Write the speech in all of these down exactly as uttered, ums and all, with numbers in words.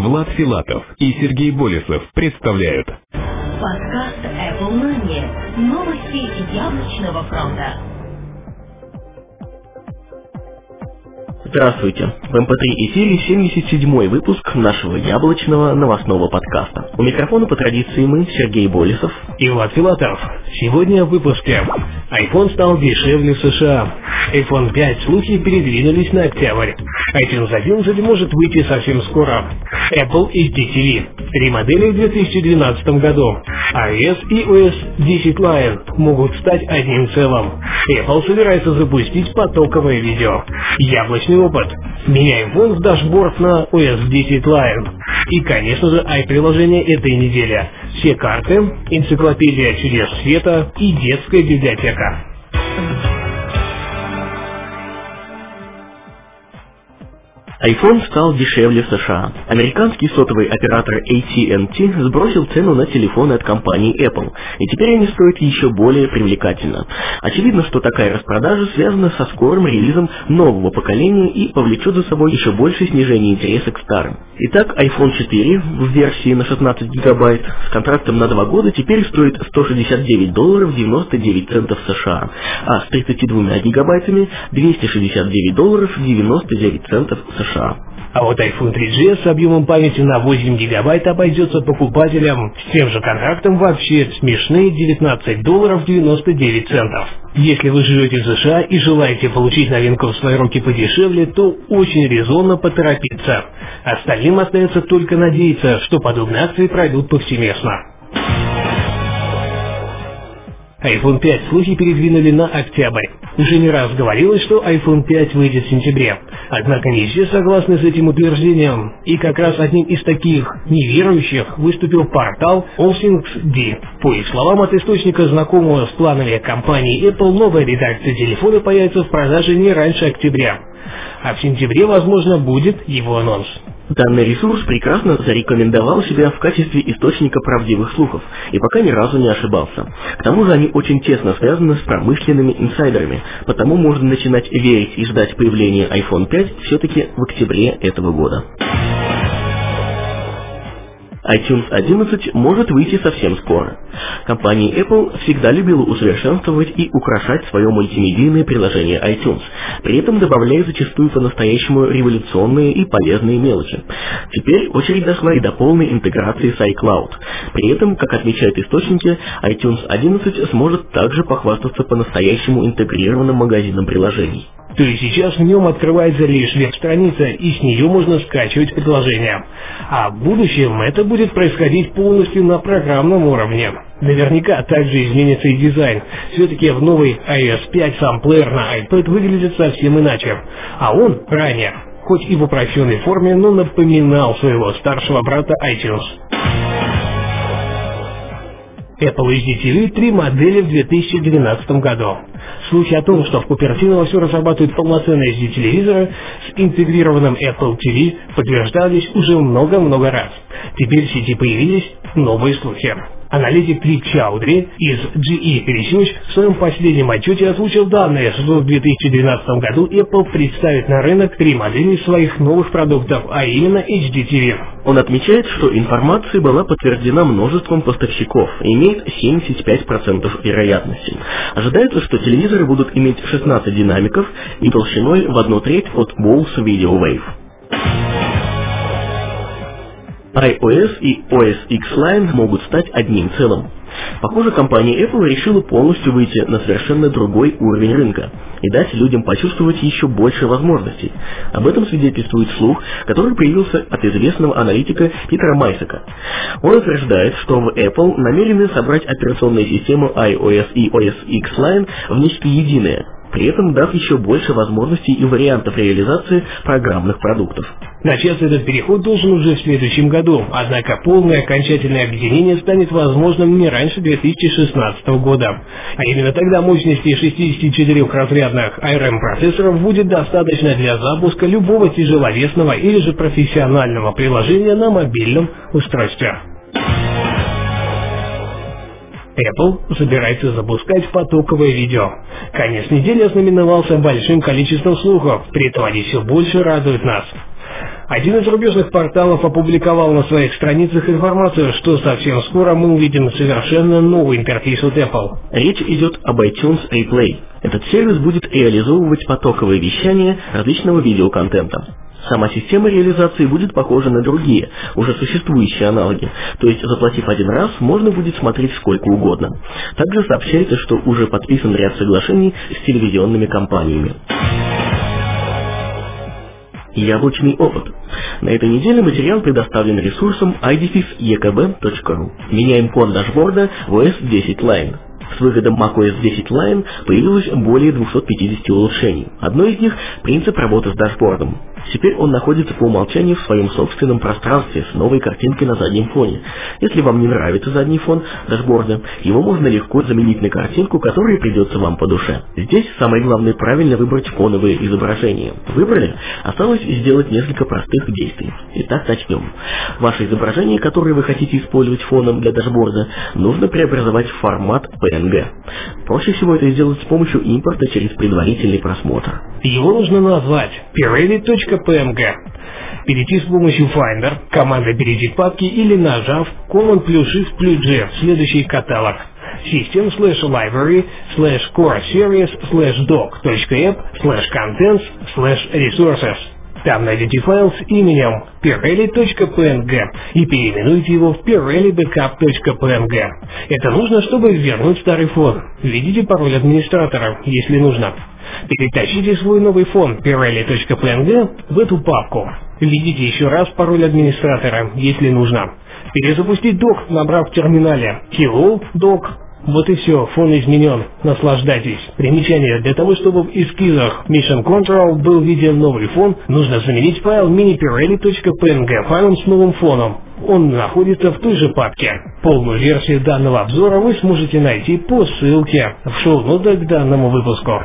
Влад Филатов и Сергей Болесов представляют подкаст Apple Money. Новости яблочного фронта. Здравствуйте! В эм пэ три эфире семьдесят седьмой выпуск нашего яблочного новостного подкаста. У микрофона по традиции мы, Сергей Болесов и Влад Филатов. Сегодня в выпуске. iPhone стал дешевле в США. айфон пять слухи передвинулись на октябрь. iTunes одиннадцать может выйти совсем скоро. Apple эйч ди ти ви. Три модели в две тысячи двенадцатом году. iOS и о эс десять Lion могут стать одним целым. Apple собирается запустить потоковое видео. Яблочный опыт. Меняем фон с дашборд на о эс десять Lion. И, конечно же, i-приложение этой недели. Все карты, энциклопедия чудес света и детская библиотека. iPhone стал дешевле в США. Американский сотовый оператор эй ти энд ти сбросил цену на телефоны от компании Apple, и теперь они стоят еще более привлекательно. Очевидно, что такая распродажа связана со скорым релизом нового поколения и повлечет за собой еще большее снижение интереса к старым. Итак, айфон четыре в версии на шестнадцать гигабайт с контрактом на два года теперь стоит сто шестьдесят девять долларов девяносто девять центов США, а с тридцатью двумя гигабайтами двести шестьдесят девять долларов девяносто девять центов США. А вот iPhone три джи с объемом памяти на восемь гигабайт обойдется покупателям с тем же контрактом вообще смешные девятнадцать долларов девяносто девять центов. Если вы живете в США и желаете получить новинку в свои руки подешевле, то очень резонно поторопиться. Остальным остается только надеяться, что подобные акции пройдут повсеместно. айфон пять слухи передвинули на октябрь. Уже не раз говорилось, что айфон пять выйдет в сентябре. Однако не все согласны с этим утверждением. И как раз одним из таких неверующих выступил портал All Things D. По их словам, от источника, знакомого с планами компании Apple, новая редакция телефона появится в продаже не раньше октября. А в сентябре, возможно, будет его анонс. Данный ресурс прекрасно зарекомендовал себя в качестве источника правдивых слухов и пока ни разу не ошибался. К тому же они очень тесно связаны с промышленными инсайдерами, потому можно начинать верить и ждать появления айфон пять все-таки в октябре этого года. iTunes одиннадцать может выйти совсем скоро. Компания Apple всегда любила усовершенствовать и украшать свое мультимедийное приложение iTunes, при этом добавляя зачастую по-настоящему революционные и полезные мелочи. Теперь очередь дошла и до полной интеграции с iCloud. При этом, как отмечают источники, iTunes одиннадцать сможет также похвастаться по-настоящему интегрированным магазином приложений. То есть сейчас в нем открывается лишь веб-страница, и с нее можно скачивать приложения. А в будущем это будет происходить полностью на программном уровне. Наверняка также изменится и дизайн. Все-таки в новый iOS пять сам плеер на iPad выглядит совсем иначе. А он ранее, хоть и в упрощенной форме, но напоминал своего старшего брата iTunes. Apple эйч ди ти ви три модели в две тысячи двенадцатом году. Слухи о том, что в Купертино все разрабатывают полноценные эйч ди телевизоры с интегрированным Apple ти ви, подтверждались уже много-много раз. Теперь в сети появились новые слухи. Аналитик Трик Чаудри из джи и Research в своем последнем отчете озвучил данные, что в две тысячи двенадцатом году Apple представит на рынок три модели своих новых продуктов, а именно эйч ди ти ви. Он отмечает, что информация была подтверждена множеством поставщиков и имеет семьдесят пять процентов вероятности. Ожидается, что телевизоры будут иметь шестнадцать динамиков и толщиной в одну треть от Bose Video Wave. iOS и о эс икс Lion могут стать одним целым. Похоже, компания Apple решила полностью выйти на совершенно другой уровень рынка и дать людям почувствовать еще больше возможностей. Об этом свидетельствует слух, который появился от известного аналитика Питера Майсака. Он утверждает, что в Apple намерены собрать операционные системы iOS и о эс икс Lion в нечто единое, при этом дав еще больше возможностей и вариантов реализации программных продуктов. Начаться этот переход должен уже в следующем году, однако полное окончательное объединение станет возможным не раньше две тысячи шестнадцатого года. А именно тогда мощности шестидесятичетырёхразрядных эй ар эм процессоров будет достаточно для запуска любого тяжеловесного или же профессионального приложения на мобильном устройстве. Apple собирается запускать потоковое видео. Конец недели ознаменовался большим количеством слухов, при этом они все больше радуют нас. Один из зарубежных порталов опубликовал на своих страницах информацию, что совсем скоро мы увидим совершенно новый интерфейс от Apple. Речь идет об iTunes iPlay. Этот сервис будет реализовывать потоковое вещание различного видеоконтента. Сама система реализации будет похожа на другие, уже существующие аналоги, то есть заплатив один раз, можно будет смотреть сколько угодно. Также сообщается, что уже подписан ряд соглашений с телевизионными компаниями. Яблочный опыт. На этой неделе материал предоставлен ресурсом ай ди эф и кей би точка ру. Меняем фон дашборда в о эс десять Line. С выходом macOS десять Line появилось более двухсот пятидесяти улучшений. Одно из них – принцип работы с дашбордом. Теперь он находится по умолчанию в своем собственном пространстве с новой картинкой на заднем фоне. Если вам не нравится задний фон дашборда, его можно легко заменить на картинку, которая придется вам по душе. Здесь самое главное правильно выбрать фоновые изображения. Выбрали? Осталось сделать несколько простых действий. Итак, начнем. Ваше изображение, которое вы хотите использовать фоном для дашборда, нужно преобразовать в формат пи эн джи. Проще всего это сделать с помощью импорта через предварительный просмотр. Его нужно назвать pirelli точка пи эн джи. Перейти с помощью Finder, команда перейти к папке или нажав Command плюс Shift плюс G в следующий каталог. System slash library slash core series slash doc точка app slash contents slash resources. Там найдите файл с именем pirelli точка пи эн джи и переименуйте его в pirelli backup точка пи эн джи. Это нужно, чтобы вернуть старый фон. Введите пароль администратора, если нужно. Перетащите свой новый фон pirelli точка пи эн джи в эту папку. Введите еще раз пароль администратора, если нужно. Перезапустить док, набрав в терминале hello doc. Вот и все, фон изменен. Наслаждайтесь. Примечание: для того, чтобы в эскизах Mission Control был виден новый фон, нужно заменить файл mini-pirelli точка пи эн джи файлом с новым фоном. Он находится в той же папке. Полную версию данного обзора вы сможете найти по ссылке в шоу-нотах к данному выпуску.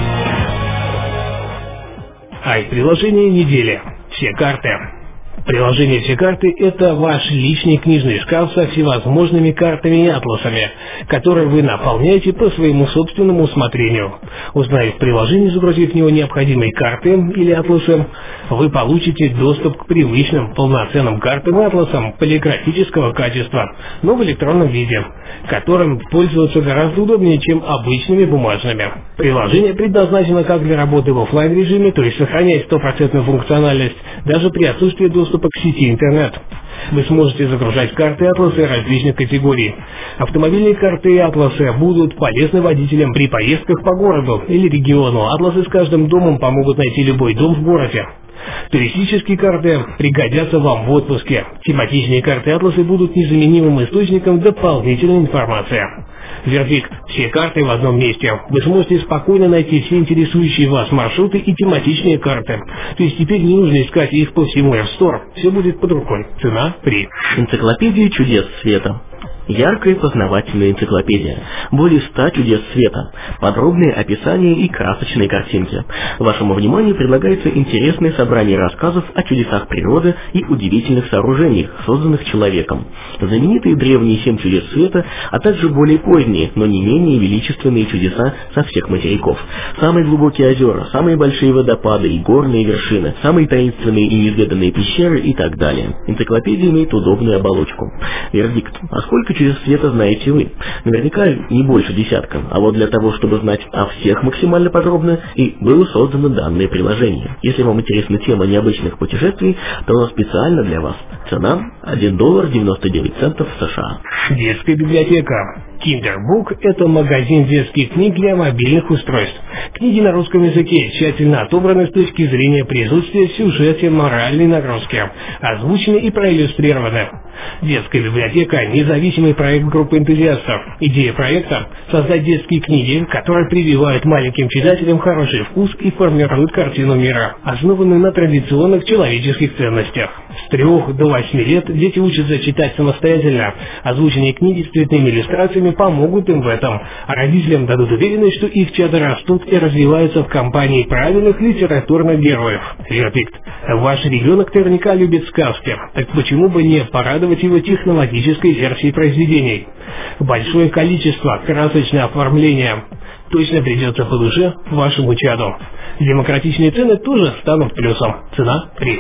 Ай-приложение недели. Все карты. Приложение «Все карты» — это ваш личный книжный шкаф со всевозможными картами и атласами, которые вы наполняете по своему собственному усмотрению. Узнав приложение, загрузив в него необходимые карты или атласы, вы получите доступ к привычным полноценным картам и атласам полиграфического качества, но в электронном виде, которым пользоваться гораздо удобнее, чем обычными бумажными. Приложение предназначено как для работы в офлайн режиме, то есть сохранять стопроцентную функциональность даже при отсутствии доступа к сети интернет. Вы сможете загружать карты и атласы различных категорий. Автомобильные карты и атласы будут полезны водителям при поездках по городу или региону. Атласы с каждым домом помогут найти любой дом в городе. Туристические карты пригодятся вам в отпуске. Тематичные карты и атласы будут незаменимым источником дополнительной информации. Вердикт: все карты в одном месте. Вы сможете спокойно найти все интересующие вас маршруты и тематичные карты. То есть теперь не нужно искать их по всему App Store. Все будет под рукой. Цена три. Энциклопедия чудес света. Яркая познавательная энциклопедия. Более ста чудес света. Подробные описания и красочные картинки. Вашему вниманию предлагается интересное собрание рассказов о чудесах природы и удивительных сооружениях, созданных человеком. Знаменитые древние семь чудес света, а также более поздние, но не менее величественные чудеса со всех материков. Самые глубокие озера, самые большие водопады и горные вершины, самые таинственные и неизведанные пещеры и так далее. Энциклопедия имеет удобную оболочку. Вердикт: а сколько чудес света знаете вы? Наверняка не больше десятка. А вот для того, чтобы знать о всех максимально подробно, и было создано данное приложение. Если вам интересна тема необычных путешествий, то специально для вас. Цена один доллар девяносто девять центов США. Детская библиотека. Kinderbook – это магазин детских книг для мобильных устройств. Книги на русском языке тщательно отобраны с точки зрения присутствия в сюжете моральной нагрузки, озвучены и проиллюстрированы. Детская библиотека – независимый проект группы энтузиастов. Идея проекта – создать детские книги, которые прививают маленьким читателям хороший вкус и формируют картину мира, основанную на традиционных человеческих ценностях. С трех до восьми лет дети учатся читать самостоятельно. Озвученные книги с цветными иллюстрациями помогут им в этом, а родителям дадут уверенность, что их чада растут и развиваются в компании правильных литературных героев. Вердикт: ваш ребенок наверняка любит сказки, так почему бы не порадовать его технологической версией произведений? Большое количество красочного оформления точно придется по душе вашему чаду. Демократичные цены тоже станут плюсом. Цена три.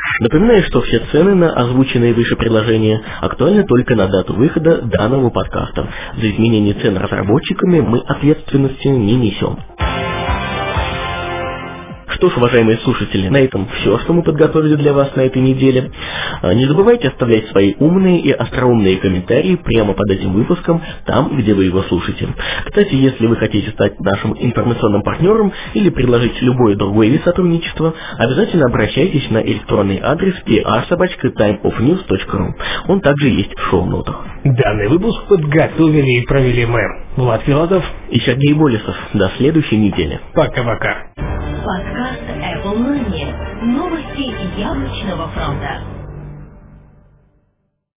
Напоминаю, что все цены на озвученные выше предложения актуальны только на дату выхода данного подкаста. За изменение цен разработчиками мы ответственности не несем. Что ж, уважаемые слушатели, на этом все, что мы подготовили для вас на этой неделе. Не забывайте оставлять свои умные и остроумные комментарии прямо под этим выпуском, там, где вы его слушаете. Кстати, если вы хотите стать нашим информационным партнером или предложить любое другое вид сотрудничества, обязательно обращайтесь на электронный адрес пи ар собака тайм оф ньюс точка ру. Он также есть в шоу-нотах. Данный выпуск подготовили и провели мы, Влад Филатов и Сергей Болесов. До следующей недели. Пока-пока. Подкаст Apple Money. Новости яблочного фронта.